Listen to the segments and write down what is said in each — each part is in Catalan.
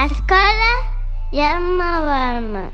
Escola Jaume Balmes.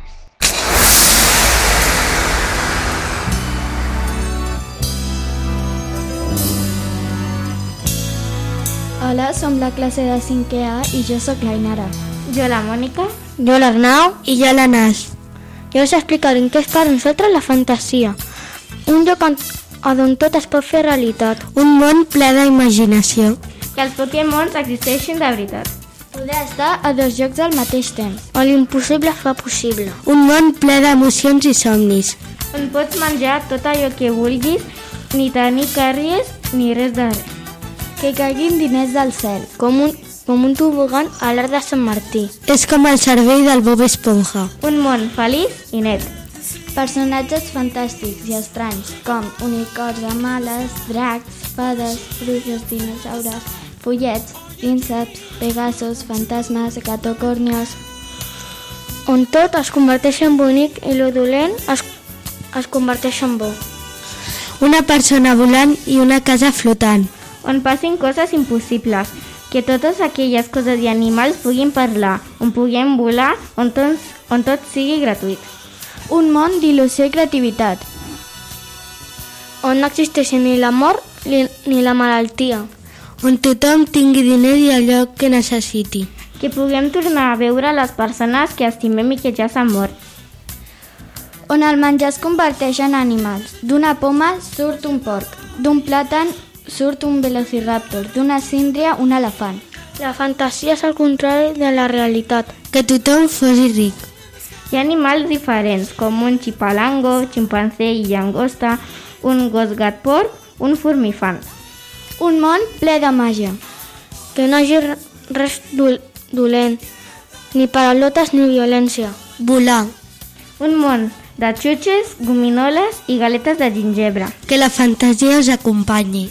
Hola, som la classe de 5è A i jo sóc l'Ainara. Jo la Mònica. Jo l'Arnau. I jo l'Anas. Jo us explicaré què és per nosaltres la fantasia. Un lloc on tot es pot fer realitat. Un món ple d'imaginació. Que els Pokémons existeixin de veritat. Poder estar a dos llocs al mateix temps. On l'impossible es fa possible. Un món ple d'emocions i somnis. On pots menjar tot allò que vulguis, ni tenir càries ni res de res. Que caiguin diners del cel. Com un tobogan a l'Arc de Sant Martí. És com el cervell del Bob Esponja. Un món feliç i net. Personatges fantàstics i estranys, com unicorns amb ales, dracs, fades, bruixes, dinosaures, pollets, prínceps, pegasos, fantasmes, gatocòrnios. On tot es converteix en bonic i lo dolent es converteix en bo. Una persona volant i una casa flotant. On passin coses impossibles, que totes aquelles coses i animals puguin parlar, on puguem volar, on tot sigui gratuït. Un món d'il·lusió i creativitat. On no existeixi ni la mort ni la malaltia. On tothom tingui diner i allò que necessiti. Que puguem tornar a veure les persones que estimem i que ja s'han mort. On el menjar es converteix en animals. D'una poma surt un porc, d'un plàtan surt un velociraptor, d'una síndria un elefant. La fantasia és el contrari de la realitat. Que tothom fos ric. Hi ha animals diferents, com un xipalango, ximpanzé i llagosta, un gos gat porc, un formifant. Un món ple de màgia. Que no hi hagi res dolent, ni paraulotes ni violència. Volar. Un món de xutxes, gominoles i galetes de gingebre. Que la fantasia us acompanyi.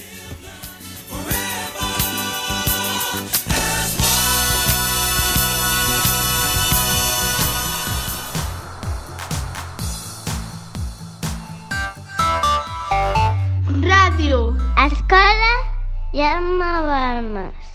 Ràdio Escola Jaume Balmes.